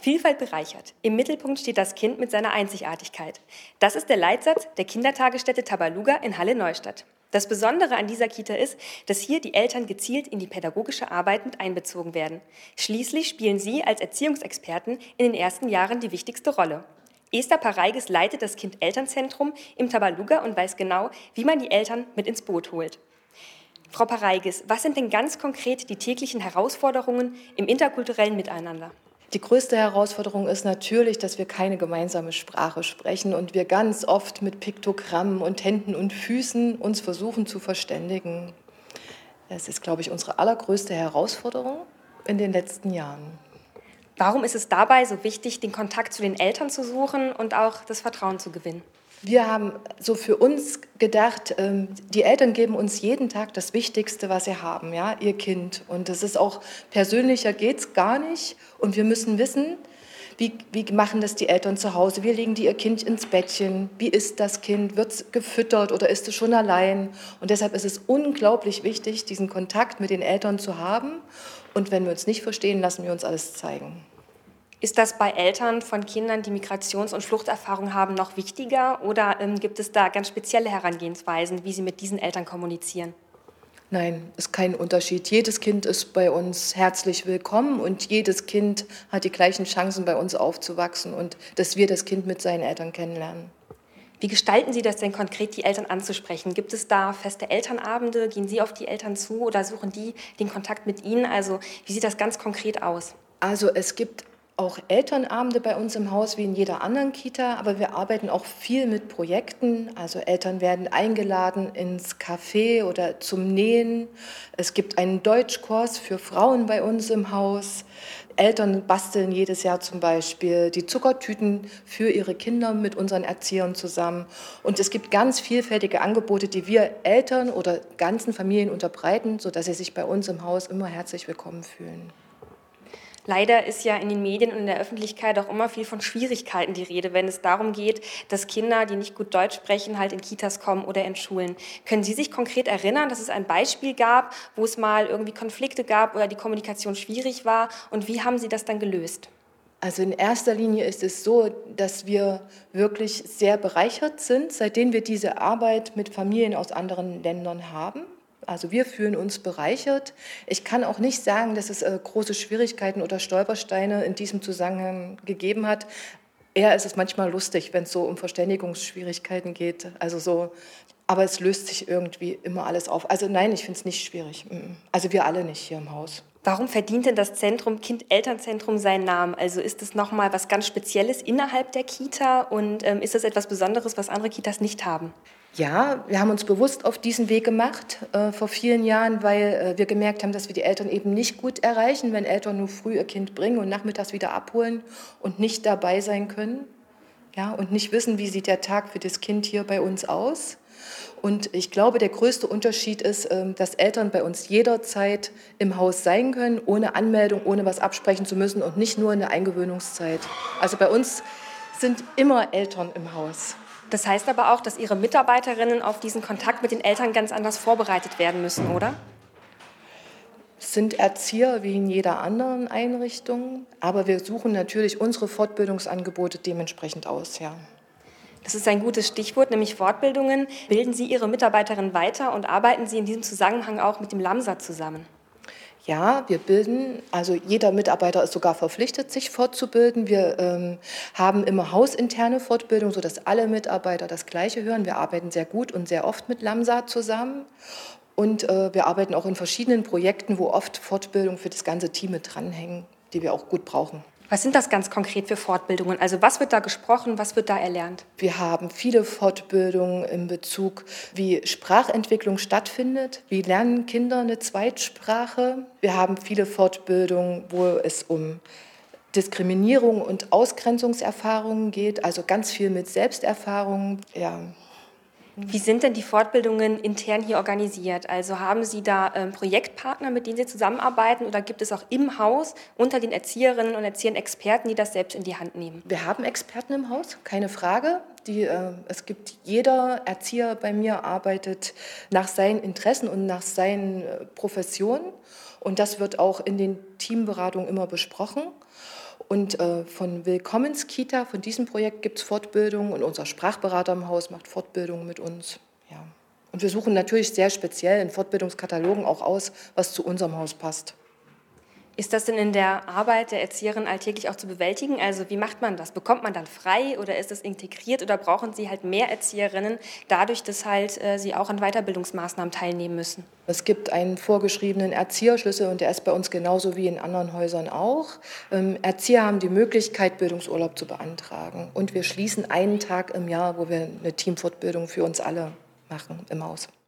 Vielfalt bereichert. Im Mittelpunkt steht das Kind mit seiner Einzigartigkeit. Das ist der Leitsatz der Kindertagesstätte Tabaluga in Halle-Neustadt. Das Besondere an dieser Kita ist, dass hier die Eltern gezielt in die pädagogische Arbeit mit einbezogen werden. Schließlich spielen sie als Erziehungsexperten in den ersten Jahren die wichtigste Rolle. Esther Pareiges leitet das Kind-Elternzentrum im Tabaluga und weiß genau, wie man die Eltern mit ins Boot holt. Frau Pareiges, was sind denn ganz konkret die täglichen Herausforderungen im interkulturellen Miteinander? Die größte Herausforderung ist natürlich, dass wir keine gemeinsame Sprache sprechen und wir ganz oft mit Piktogrammen und Händen und Füßen uns versuchen zu verständigen. Das ist, glaube ich, unsere allergrößte Herausforderung in den letzten Jahren. Warum ist es dabei so wichtig, den Kontakt zu den Eltern zu suchen und auch das Vertrauen zu gewinnen? Wir haben so für uns gedacht, die Eltern geben uns jeden Tag das Wichtigste, was sie haben, ja, ihr Kind. Und das ist auch, persönlicher geht es gar nicht. Und wir müssen wissen, wie machen das die Eltern zu Hause? Wie legen die ihr Kind ins Bettchen? Wie ist das Kind? Wird es gefüttert oder ist es schon allein? Und deshalb ist es unglaublich wichtig, diesen Kontakt mit den Eltern zu haben. Und wenn wir uns nicht verstehen, lassen wir uns alles zeigen. Ist das bei Eltern von Kindern, die Migrations- und Fluchterfahrung haben, noch wichtiger? Oder gibt es da ganz spezielle Herangehensweisen, wie Sie mit diesen Eltern kommunizieren? Nein, ist kein Unterschied. Jedes Kind ist bei uns herzlich willkommen und jedes Kind hat die gleichen Chancen, bei uns aufzuwachsen und dass wir das Kind mit seinen Eltern kennenlernen. Wie gestalten Sie das denn konkret, die Eltern anzusprechen? Gibt es da feste Elternabende? Gehen Sie auf die Eltern zu oder suchen die den Kontakt mit Ihnen? Also wie sieht das ganz konkret aus? Also es gibt auch Elternabende bei uns im Haus wie in jeder anderen Kita, aber wir arbeiten auch viel mit Projekten. Also Eltern werden eingeladen ins Café oder zum Nähen. Es gibt einen Deutschkurs für Frauen bei uns im Haus. Eltern basteln jedes Jahr zum Beispiel die Zuckertüten für ihre Kinder mit unseren Erziehern zusammen. Und es gibt ganz vielfältige Angebote, die wir Eltern oder ganzen Familien unterbreiten, sodass sie sich bei uns im Haus immer herzlich willkommen fühlen. Leider ist ja in den Medien und in der Öffentlichkeit auch immer viel von Schwierigkeiten die Rede, wenn es darum geht, dass Kinder, die nicht gut Deutsch sprechen, halt in Kitas kommen oder in Schulen. Können Sie sich konkret erinnern, dass es ein Beispiel gab, wo es mal irgendwie Konflikte gab oder die Kommunikation schwierig war? Und wie haben Sie das dann gelöst? Also in erster Linie ist es so, dass wir wirklich sehr bereichert sind, seitdem wir diese Arbeit mit Familien aus anderen Ländern haben. Also wir fühlen uns bereichert. Ich kann auch nicht sagen, dass es große Schwierigkeiten oder Stolpersteine in diesem Zusammenhang gegeben hat. Eher ist es manchmal lustig, wenn es so um Verständigungsschwierigkeiten geht. Aber es löst sich irgendwie immer alles auf. Also nein, ich finde es nicht schwierig. Also wir alle nicht hier im Haus. Warum verdient denn das Zentrum Kind-Elternzentrum seinen Namen? Also ist es nochmal was ganz Spezielles innerhalb der Kita und ist das etwas Besonderes, was andere Kitas nicht haben? Ja, wir haben uns bewusst auf diesen Weg gemacht vor vielen Jahren, weil wir gemerkt haben, dass wir die Eltern eben nicht gut erreichen, wenn Eltern nur früh ihr Kind bringen und nachmittags wieder abholen und nicht dabei sein können, ja, und nicht wissen, wie sieht der Tag für das Kind hier bei uns aus. Und ich glaube, der größte Unterschied ist, dass Eltern bei uns jederzeit im Haus sein können, ohne Anmeldung, ohne was absprechen zu müssen und nicht nur in der Eingewöhnungszeit. Also bei uns sind immer Eltern im Haus. Das heißt aber auch, dass Ihre Mitarbeiterinnen auf diesen Kontakt mit den Eltern ganz anders vorbereitet werden müssen, oder? Es sind Erzieher wie in jeder anderen Einrichtung, aber wir suchen natürlich unsere Fortbildungsangebote dementsprechend aus, ja. Das ist ein gutes Stichwort, nämlich Fortbildungen. Bilden Sie Ihre Mitarbeiterinnen weiter und arbeiten Sie in diesem Zusammenhang auch mit dem LAMSA zusammen? Ja, wir bilden, also jeder Mitarbeiter ist sogar verpflichtet, sich fortzubilden. Wir haben immer hausinterne Fortbildung, sodass alle Mitarbeiter das Gleiche hören. Wir arbeiten sehr gut und sehr oft mit LAMSA zusammen. Und wir arbeiten auch in verschiedenen Projekten, wo oft Fortbildung für das ganze Team mit dranhängen, die wir auch gut brauchen. Was sind das ganz konkret für Fortbildungen? Also was wird da gesprochen, was wird da erlernt? Wir haben viele Fortbildungen in Bezug, wie Sprachentwicklung stattfindet, wie lernen Kinder eine Zweitsprache. Wir haben viele Fortbildungen, wo es um Diskriminierung und Ausgrenzungserfahrungen geht, also ganz viel mit Selbsterfahrungen. Ja. Wie sind denn die Fortbildungen intern hier organisiert? Also haben Sie da Projektpartner, mit denen Sie zusammenarbeiten oder gibt es auch im Haus unter den Erzieherinnen und Erziehern Experten, die das selbst in die Hand nehmen? Wir haben Experten im Haus, keine Frage. Es gibt jeder Erzieher bei mir arbeitet nach seinen Interessen und nach seinen Professionen und das wird auch in den Teamberatungen immer besprochen. Und von Willkommenskita, von diesem Projekt gibt es Fortbildungen und unser Sprachberater im Haus macht Fortbildungen mit uns. Ja. Und wir suchen natürlich sehr speziell in Fortbildungskatalogen auch aus, was zu unserem Haus passt. Ist das denn in der Arbeit der Erzieherin alltäglich auch zu bewältigen? Also wie macht man das? Bekommt man dann frei oder ist das integriert oder brauchen Sie halt mehr Erzieherinnen, dadurch, dass halt sie auch an Weiterbildungsmaßnahmen teilnehmen müssen? Es gibt einen vorgeschriebenen Erzieherschlüssel und der ist bei uns genauso wie in anderen Häusern auch. Erzieher haben die Möglichkeit, Bildungsurlaub zu beantragen. Und wir schließen einen Tag im Jahr, wo wir eine Teamfortbildung für uns alle machen im Haus.